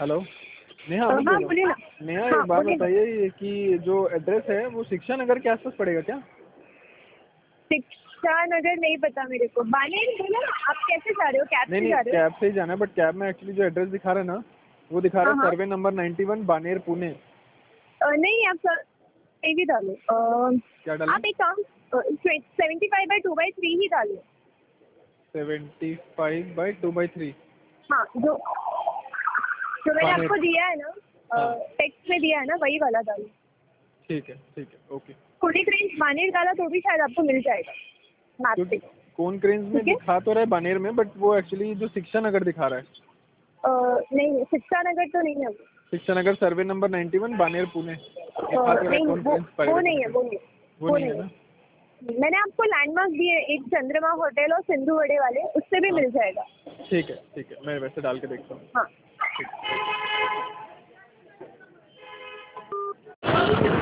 Hello Neha, Amit हाँ बोल बोलिए रहा ना। हूँ। नेहा हाँ एक बात बोलिए ना। बताइए कि जो एड्रेस है वो शिक्षा नगर के आसपास पड़ेगा क्या? शिक्षा नगर नहीं पता मेरे को। बानेर बोला ना, आप कैसे जा रहे हो, कैब नहीं से नहीं, जा रहे हो? कैब से ही जाना है, बट कैब में एक्चुअली जो एड्रेस दिखा रहा है ना, वो दिखा रहा हाँ है हाँ। Survey number 91 Baner Pune. नहीं आप सही भी डालो। क्या डालूं? आप एक काम 75/2/3 ही डालो। 75/2/3 हाँ, जो जो मैंने बानेर। आपको दिया है ना, हाँ टेक्स्ट में दिया है ना, वही वाला डालो। ठीक है ओके। पुलिस रेंज बानेर डाला तो भी शायद आपको मिल जाएगा मैप क्योंकि पे। कौन क्रेन्स में ठीक है। दिखा तो रहा है बानेर में, बट वो एक्चुअली जो शिक्षा नगर दिखा रहा है। नहीं शिक्षा नगर तो नहीं है वो। शिक्षा नगर सर्वे नंबर 91 बानेर पुणे दिखा तो रहा है, नहीं कौन वो क्रेन्स वो प्राइवेट नहीं है, लिमिटेड। वो नहीं है, वो वो नहीं है नहीं ना? है। मैंने आपको लैंडमार्क दिए, एक चंद्रमा होटल और सिंधु वड़े वाले, उससे भी हाँ मिल जाएगा। ठीक है मैं वैसे डाल के देखता हूँ। हाँ। ठीक है।